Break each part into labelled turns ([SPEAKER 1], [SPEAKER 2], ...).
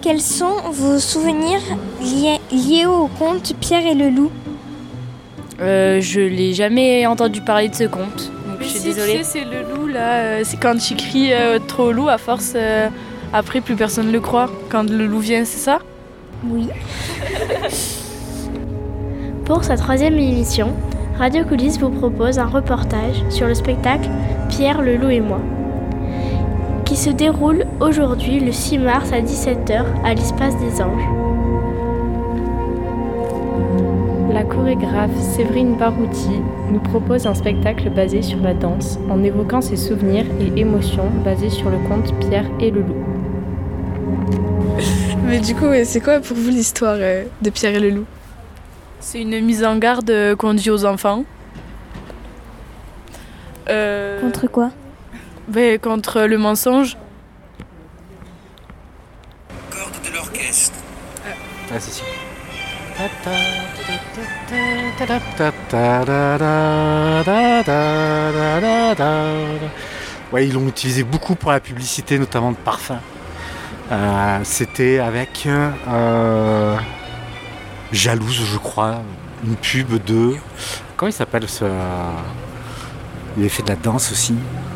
[SPEAKER 1] Quels sont vos souvenirs liés au conte Pierre et le loup ?
[SPEAKER 2] Je l'ai jamais entendu parler de ce conte, donc je suis désolée.
[SPEAKER 3] Tu sais, c'est le loup là, c'est quand tu cries trop au loup, à force, après plus personne le croit. Quand le loup vient, c'est ça ?
[SPEAKER 1] Oui.
[SPEAKER 4] Pour sa 3e émission, Radio Coulisses vous propose un reportage sur le spectacle Pierre, le loup et moi, qui se déroule aujourd'hui le 6 mars à 17h à l'Espace des Anges.
[SPEAKER 5] La chorégraphe Séverine Barouti nous propose un spectacle basé sur la danse en évoquant ses souvenirs et émotions basés sur le conte Pierre et le loup.
[SPEAKER 3] Mais du coup, c'est quoi pour vous l'histoire de Pierre et le loup ? C'est une mise en garde qu'on dit aux enfants.
[SPEAKER 1] Contre quoi ?
[SPEAKER 3] Contre le mensonge.
[SPEAKER 6] Corde de l'orchestre.
[SPEAKER 7] Ah, c'est sûr. Ouais, ils l'ont utilisé beaucoup pour la publicité, notamment de parfums. C'était avec Jalouse, je crois, une pub de... Comment il s'appelle ce... Il avait fait de la danse aussi.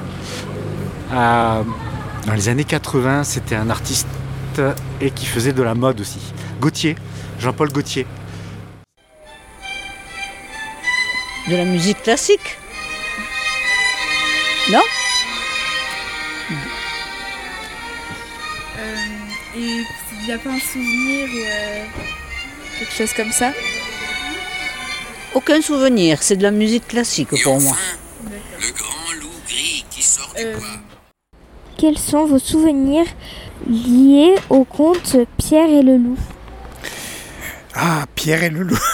[SPEAKER 7] Dans les années 80, c'était un artiste et qui faisait de la mode aussi. Gaultier, Jean-Paul Gaultier.
[SPEAKER 8] De la musique classique ? Non ?
[SPEAKER 3] Et il n'y a pas un souvenir ou quelque chose comme ça ?
[SPEAKER 8] Aucun souvenir, c'est de la musique classique pour moi.
[SPEAKER 6] Le grand loup gris qui sort du bois.
[SPEAKER 1] Quels sont vos souvenirs liés au conte Pierre et le loup ?
[SPEAKER 9] Ah, Pierre et le loup.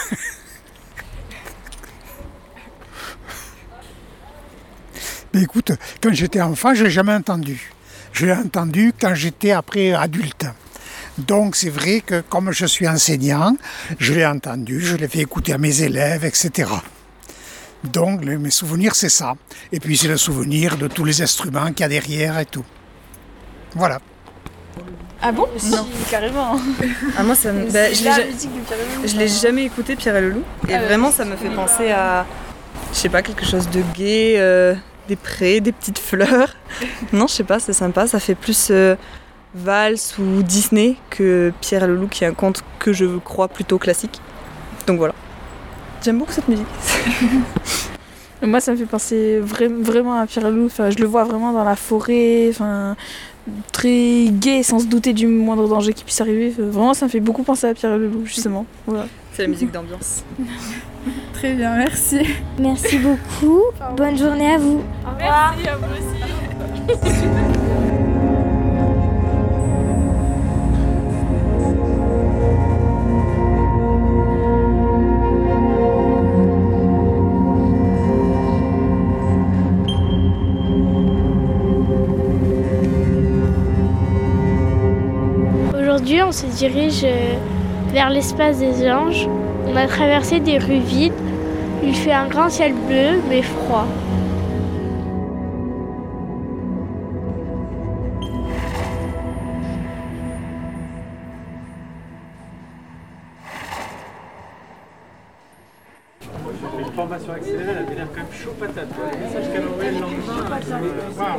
[SPEAKER 9] Mais écoute, quand j'étais enfant, je ne l'ai jamais entendu. Je l'ai entendu quand j'étais après adulte. Donc c'est vrai que comme je suis enseignant, je l'ai entendu, je l'ai fait écouter à mes élèves, etc. Donc mes souvenirs, c'est ça. Et puis c'est le souvenir de tous les instruments qu'il y a derrière et tout. Voilà.
[SPEAKER 3] Ah bon ? Non, carrément.
[SPEAKER 10] Ah, moi, ça me... je l'ai jamais écouté, Pierre et le loup. Et vraiment, ça me fait penser à, je sais pas, quelque chose de gai, des prés, des petites fleurs. Non, je sais pas, c'est sympa. Ça fait plus valse ou Disney que Pierre et le loup, qui est un conte que je crois plutôt classique. Donc voilà. J'aime beaucoup cette musique.
[SPEAKER 3] Moi, ça me fait penser vraiment à Pierre et le loup. Enfin, je le vois vraiment dans la forêt. Enfin, très gai, sans se douter du moindre danger qui puisse arriver. Vraiment, ça me fait beaucoup penser à Pierre et le loup, justement. Voilà.
[SPEAKER 10] C'est la musique d'ambiance.
[SPEAKER 3] Très bien, merci.
[SPEAKER 1] Merci beaucoup. Bonne journée à vous.
[SPEAKER 3] Au revoir. Merci à vous aussi.
[SPEAKER 4] Aujourd'hui, on se dirige vers l'espace des Anges. On a traversé des rues vides. Il fait un grand ciel bleu, mais froid.
[SPEAKER 7] Une formation accélérée, elle avait l'air quand même chaud patate. Le message qu'elle envoyait le lendemain.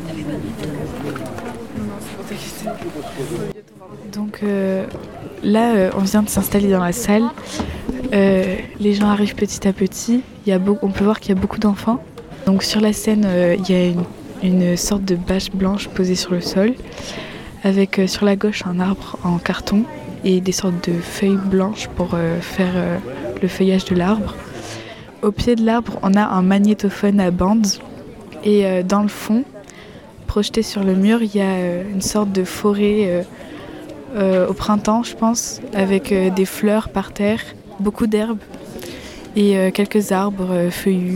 [SPEAKER 3] Donc là, on vient de s'installer dans la salle. Les gens arrivent petit à petit. On peut voir qu'il y a beaucoup d'enfants. Donc sur la scène, il y a une sorte de bâche blanche posée sur le sol, avec sur la gauche un arbre en carton et des sortes de feuilles blanches pour faire le feuillage de l'arbre. Au pied de l'arbre, on a un magnétophone à bande. Et dans le fond, projeté sur le mur, il y a une sorte de forêt au printemps, je pense, avec des fleurs par terre, beaucoup d'herbes et quelques arbres feuillus.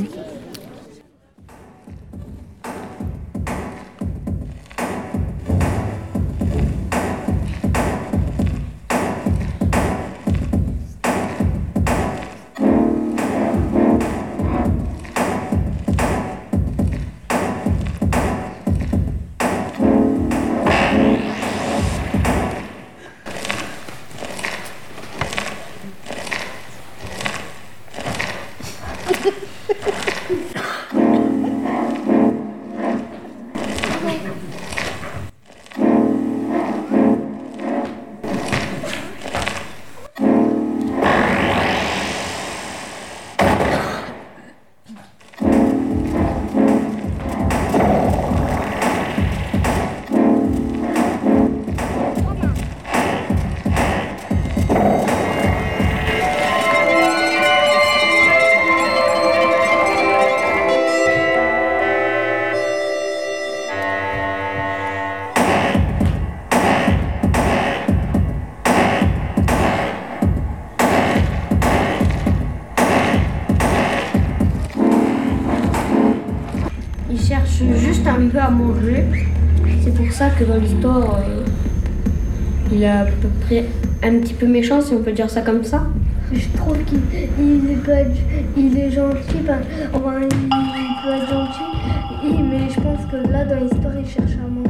[SPEAKER 11] un peu à manger. C'est pour ça que dans l'histoire, il est à peu près un petit peu méchant, si on peut dire ça comme ça.
[SPEAKER 12] Je trouve qu'il est gentil, enfin, il peut être gentil, mais je pense que là, dans l'histoire, il cherche à manger.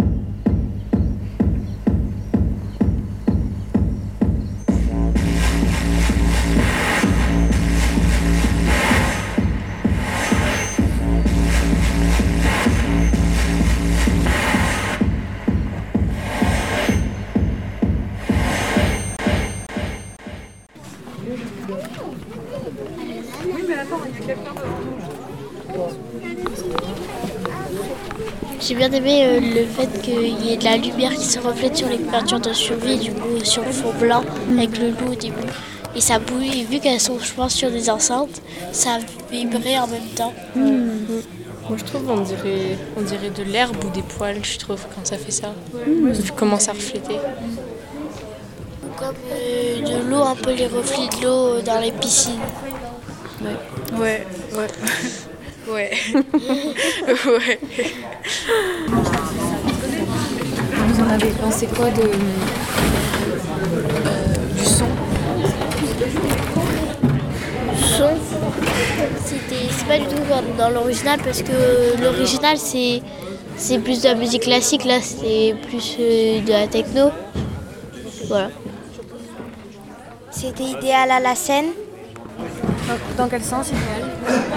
[SPEAKER 4] J'ai bien aimé le fait qu'il y ait de la lumière qui se reflète sur les couvertures de survie, du coup sur le fond blanc avec le loup au début. Et ça bouille, et vu qu'elles sont, je pense, sur des enceintes, ça vibrait en même temps.
[SPEAKER 5] Moi je trouve on dirait de l'herbe ou des poils, je trouve, quand ça fait ça. Vu comment ça reflétait.
[SPEAKER 4] Comme de l'eau, un peu les reflets de l'eau dans les piscines.
[SPEAKER 3] Ouais. Ouais.
[SPEAKER 13] Vous en avez pensé quoi du son?
[SPEAKER 4] Son, c'est pas du tout comme dans l'original parce que l'original c'est plus de la musique classique, là c'est plus de la techno. Voilà.
[SPEAKER 1] C'était idéal à la scène.
[SPEAKER 13] Dans quel sens idéal?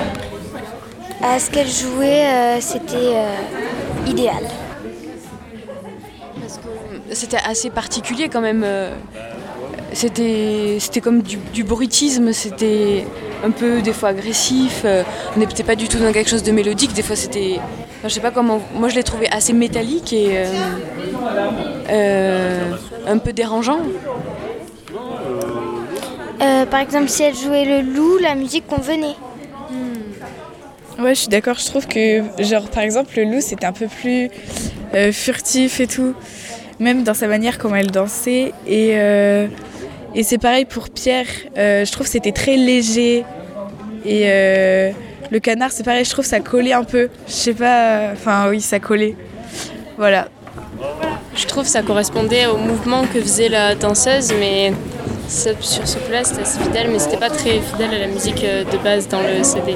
[SPEAKER 1] Ce qu'elle jouait, c'était idéal.
[SPEAKER 14] Parce que c'était assez particulier quand même. C'était comme du bruitisme, c'était un peu des fois agressif. On n'était pas du tout dans quelque chose de mélodique. Des fois c'était, enfin, je sais pas comment. Moi je l'ai trouvé assez métallique et un peu dérangeant.
[SPEAKER 1] Par exemple, si elle jouait le loup, la musique convenait.
[SPEAKER 3] Ouais, je suis d'accord. Je trouve que, genre, par exemple, le loup, c'était un peu plus furtif et tout. Même dans sa manière comment elle dansait. Et c'est pareil pour Pierre. Je trouve que c'était très léger. Et le canard, c'est pareil. Je trouve que ça collait un peu. Je sais pas... Enfin, oui, ça collait. Voilà.
[SPEAKER 5] Je trouve que ça correspondait au mouvement que faisait la danseuse, mais sur ce coup-là, c'était assez fidèle. Mais c'était pas très fidèle à la musique de base dans le CD.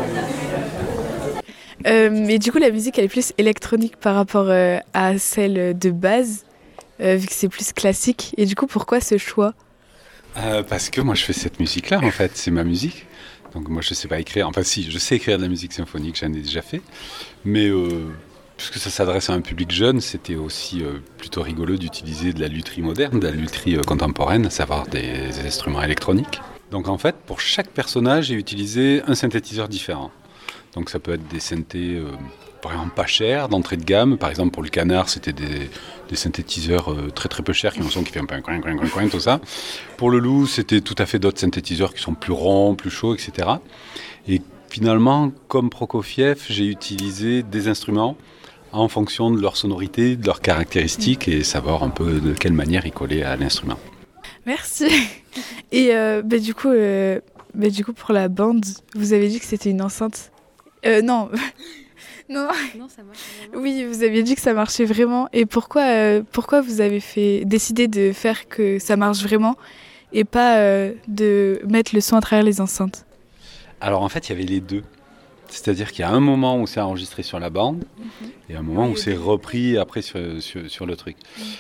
[SPEAKER 3] Mais du coup, la musique, elle est plus électronique par rapport à celle de base, vu que c'est plus classique. Et du coup, pourquoi ce choix ?
[SPEAKER 7] Parce que moi, je fais cette musique-là, en fait. C'est ma musique. Donc moi, je sais pas écrire. Enfin, si, je sais écrire de la musique symphonique, j'en ai déjà fait. Mais puisque ça s'adresse à un public jeune, c'était aussi plutôt rigolo d'utiliser de la lutherie moderne, de la lutherie contemporaine, à savoir des instruments électroniques. Donc en fait, pour chaque personnage, j'ai utilisé un synthétiseur différent. Donc ça peut être des synthés vraiment pas chers, d'entrée de gamme. Par exemple, pour le canard, c'était des synthétiseurs très très peu chers, qui ont un son qui fait un peu coin, coin, coin, coin, tout ça. Pour le loup, c'était tout à fait d'autres synthétiseurs qui sont plus ronds, plus chauds, etc. Et finalement, comme Prokofiev, j'ai utilisé des instruments en fonction de leur sonorité, de leurs caractéristiques, et savoir un peu de quelle manière ils collaient à l'instrument.
[SPEAKER 3] Merci. Et du coup, pour la bande, vous avez dit que c'était une enceinte. Non. Non, ça marche vraiment. Oui, vous aviez dit que ça marchait vraiment. Et pourquoi vous avez décidé de faire que ça marche vraiment et pas de mettre le son à travers les enceintes ?
[SPEAKER 7] Alors en fait, il y avait les deux. C'est-à-dire qu'il y a un moment où c'est enregistré sur la bande et un moment où c'est repris après sur le truc.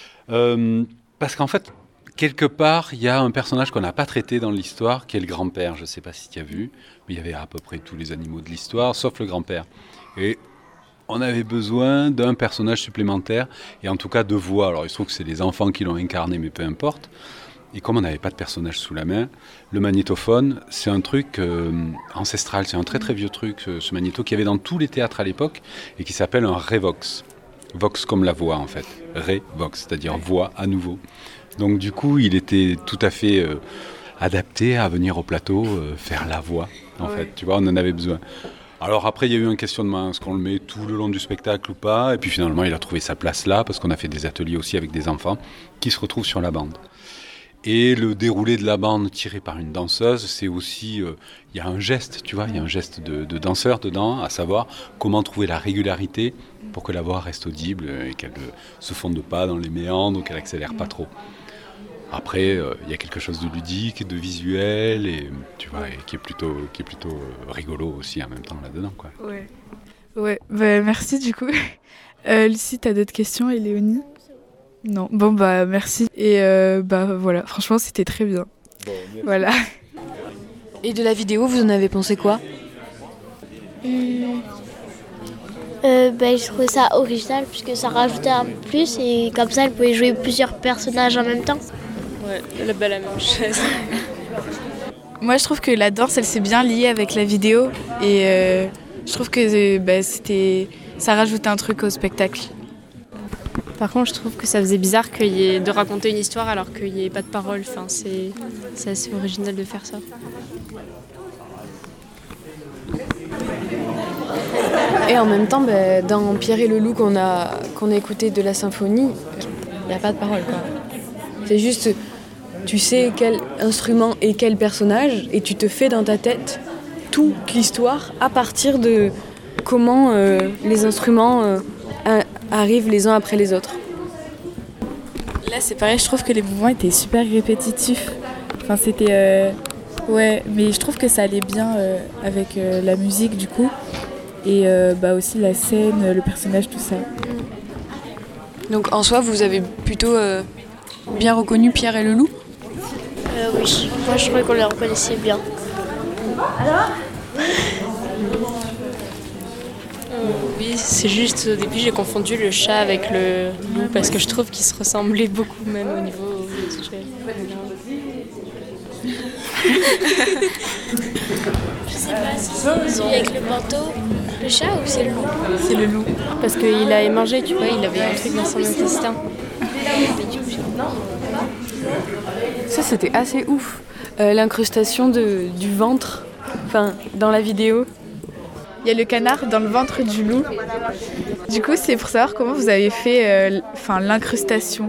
[SPEAKER 7] Parce qu'en fait, quelque part, il y a un personnage qu'on n'a pas traité dans l'histoire, qui est le grand-père. Je ne sais pas si tu as vu, mais il y avait à peu près tous les animaux de l'histoire, sauf le grand-père. Et on avait besoin d'un personnage supplémentaire, et en tout cas de voix. Alors il se trouve que c'est les enfants qui l'ont incarné, mais peu importe. Et comme on n'avait pas de personnage sous la main, le magnétophone, c'est un truc ancestral, c'est un très très vieux truc, ce magnéto qu'il y avait dans tous les théâtres à l'époque, et qui s'appelle un Revox. Vox comme la voix en fait, Revox, c'est-à-dire voix à nouveau. Donc du coup, il était tout à fait adapté à venir au plateau faire la voix, en fait. Tu vois, on en avait besoin. Alors après, il y a eu un questionnement, est-ce qu'on le met tout le long du spectacle ou pas ? Et puis finalement, il a trouvé sa place là, parce qu'on a fait des ateliers aussi avec des enfants qui se retrouvent sur la bande. Et le déroulé de la bande tiré par une danseuse, c'est aussi, il y a un geste, tu vois, il y a un geste de danseur dedans, à savoir comment trouver la régularité pour que la voix reste audible et qu'elle ne se fonde pas dans les méandres ou qu'elle accélère pas trop. Après, il y a quelque chose de ludique, de visuel, et tu vois, et qui est plutôt rigolo aussi en même temps là-dedans, quoi.
[SPEAKER 3] Ouais, bah, merci du coup. Lucie, t'as d'autres questions, et Léonie ? Non, bon bah merci. Et bah voilà, franchement c'était très bien.
[SPEAKER 7] Bon,
[SPEAKER 3] voilà.
[SPEAKER 14] Et de la vidéo, vous en avez pensé quoi ?
[SPEAKER 4] Je trouvais ça original puisque ça rajoutait un plus et comme ça elle pouvait jouer plusieurs personnages en même temps.
[SPEAKER 5] Ouais, la belle à la même chaise.
[SPEAKER 3] Moi je trouve que la danse elle s'est bien liée avec la vidéo et je trouve que ça rajoute un truc au spectacle.
[SPEAKER 5] Par contre, je trouve que ça faisait bizarre de raconter une histoire alors qu'il n'y ait pas de parole. Enfin, c'est assez original de faire ça.
[SPEAKER 14] Et en même temps, dans Pierre et le loup qu'on a écouté de la symphonie, il n'y a pas de parole, quoi. C'est juste, tu sais quel instrument et quel personnage, et tu te fais dans ta tête toute l'histoire à partir de comment les instruments arrivent les uns après les autres.
[SPEAKER 3] Là c'est pareil, je trouve que les mouvements étaient super répétitifs. Enfin c'était... Ouais, mais je trouve que ça allait bien avec la musique du coup. Et aussi la scène, le personnage, tout ça.
[SPEAKER 14] Donc en soi, vous avez plutôt bien reconnu Pierre et le loup ?
[SPEAKER 4] Oui, moi je trouvais qu'on les reconnaissait bien. Alors ?
[SPEAKER 5] Oui, c'est juste au début j'ai confondu le chat avec le loup parce que je trouve qu'ils se ressemblaient beaucoup même au niveau visuel.
[SPEAKER 4] Je sais pas si c'est celui avec le manteau, le chat ou c'est le loup.
[SPEAKER 5] C'est le loup parce qu'il avait mangé, tu vois, il avait un truc dans son intestin.
[SPEAKER 14] Ça c'était assez ouf. L'incrustation du ventre, enfin dans la vidéo.
[SPEAKER 3] Il y a le canard dans le ventre du loup. Du coup, c'est pour savoir comment vous avez fait l'incrustation.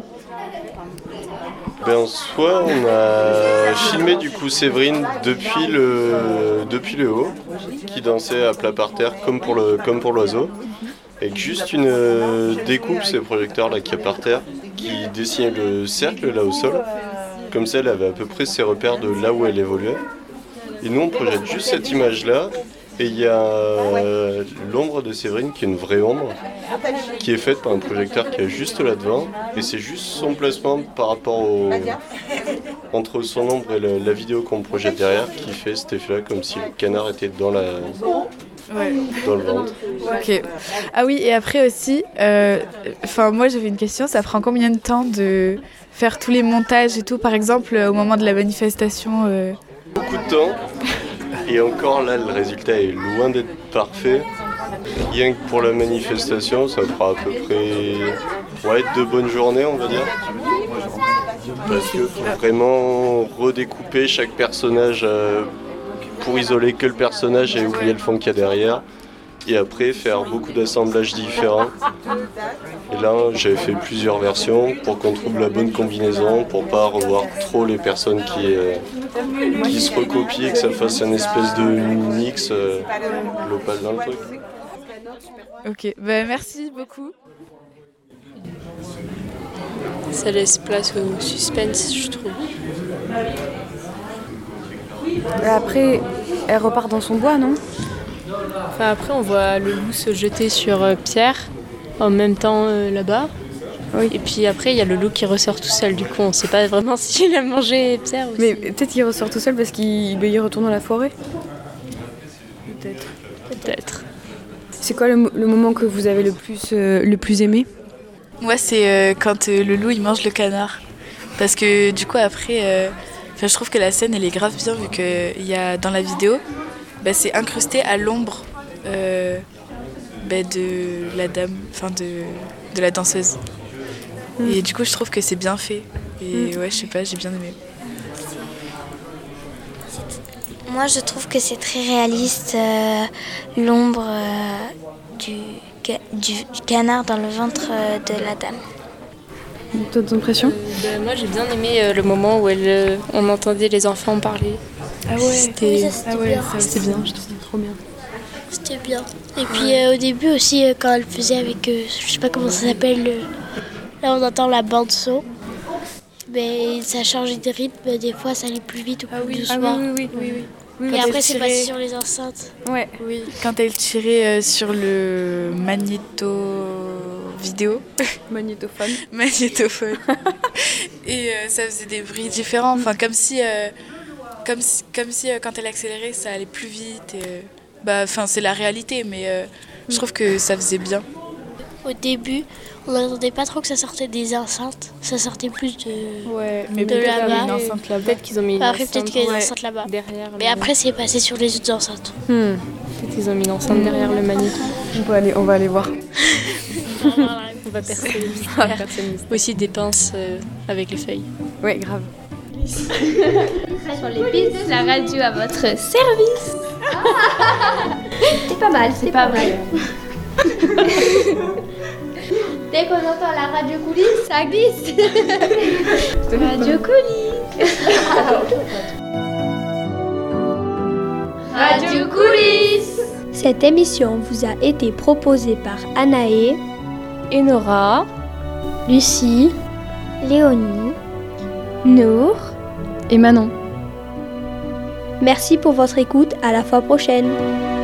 [SPEAKER 15] En soi, on a filmé du coup Séverine depuis le haut, qui dansait à plat par terre comme pour l'oiseau. Avec juste une découpe, ces projecteurs là qui est par terre, qui dessinait le cercle là au sol. Comme ça, elle avait à peu près ses repères de là où elle évoluait. Et nous, on projette juste cette image-là. Et il y a l'ombre de Séverine, qui est une vraie ombre, qui est faite par un projecteur qui est juste là devant. Et c'est juste son placement par rapport entre son ombre et la vidéo qu'on projette derrière qui fait cet effet-là, comme si le canard était dans le ventre.
[SPEAKER 3] Ok. Ah oui, et après aussi, moi j'avais une question, ça prend combien de temps de faire tous les montages et tout, par exemple au moment de la manifestation
[SPEAKER 15] Beaucoup de temps. Et encore là, le résultat est loin d'être parfait. Rien que pour la manifestation, ça fera à peu près 2 bonnes journées, on va dire. Parce qu'il faut vraiment redécouper chaque personnage pour isoler que le personnage et oublier le fond qu'il y a derrière. Et après, faire beaucoup d'assemblages différents. Et là, j'avais fait plusieurs versions pour qu'on trouve la bonne combinaison, pour pas revoir trop les personnes qui se recopient et que ça fasse une espèce de mix global dans le truc.
[SPEAKER 3] Ok, merci beaucoup.
[SPEAKER 5] Ça laisse place au suspense, je trouve.
[SPEAKER 14] Après, elle repart dans son bois, non ?
[SPEAKER 5] Enfin, après, on voit le loup se jeter sur Pierre en même temps là-bas. Oui. Et puis après, il y a le loup qui ressort tout seul. Du coup, on ne sait pas vraiment s'il a mangé Pierre ou
[SPEAKER 14] mais peut-être qu'il ressort tout seul parce qu'il retourne dans la forêt.
[SPEAKER 5] Peut-être.
[SPEAKER 14] C'est quoi le moment que vous avez le plus aimé ?
[SPEAKER 3] Moi, c'est quand le loup il mange le canard. Parce que du coup, après, je trouve que la scène elle est grave bien vu qu'il y a dans la vidéo. C'est incrusté à l'ombre de la dame, de la danseuse. Et du coup, je trouve que c'est bien fait. Et ouais, je sais pas, j'ai bien aimé.
[SPEAKER 1] Moi, je trouve que c'est très réaliste, l'ombre du canard dans le ventre de la dame.
[SPEAKER 5] D'autres impressions?
[SPEAKER 2] Moi j'ai bien aimé le moment où on entendait les enfants parler.
[SPEAKER 3] Ah ouais,
[SPEAKER 2] c'était
[SPEAKER 4] bien.
[SPEAKER 2] c'était bien, je trouve trop bien.
[SPEAKER 4] C'était bien. Et puis au début aussi, quand elle faisait avec, je sais pas comment ça s'appelle, là on entend la bande son, mais ça changeait de rythme, des fois ça allait plus vite ou plus doucement.
[SPEAKER 3] Oui.
[SPEAKER 4] Et après c'est passé sur les enceintes.
[SPEAKER 3] Ouais, oui. Quand elle tirait sur le magnétophone. Et ça faisait des bruits différents, enfin comme si quand elle accélérait ça allait plus vite. C'est la réalité, mais je trouve que ça faisait bien.
[SPEAKER 4] Au début, on n'entendait pas trop que ça sortait des enceintes, ça sortait plus de,
[SPEAKER 3] mais
[SPEAKER 4] de là-bas.
[SPEAKER 5] Peut-être qu'ils ont mis une
[SPEAKER 4] Après,
[SPEAKER 5] enceinte
[SPEAKER 4] peut-être qu'il y a une enceinte là-bas.
[SPEAKER 5] derrière.
[SPEAKER 4] Mais après, c'est passé sur les autres enceintes.
[SPEAKER 5] Peut-être qu'ils ont mis une enceinte derrière le magnéto.
[SPEAKER 3] On va aller voir.
[SPEAKER 2] On va percer le mystère. Aussi des pinces avec les feuilles.
[SPEAKER 5] Ouais, grave.
[SPEAKER 12] Sur les pistes de la radio à votre service. C'est pas mal. Dès qu'on entend la radio coulisse, ça glisse. Radio coulisse. Radio coulisse. Cette émission vous a été proposée par Anaé,
[SPEAKER 5] Enora,
[SPEAKER 4] Lucie,
[SPEAKER 1] Léonie,
[SPEAKER 4] Nour
[SPEAKER 5] et Manon.
[SPEAKER 12] Merci pour votre écoute, à la fois prochaine.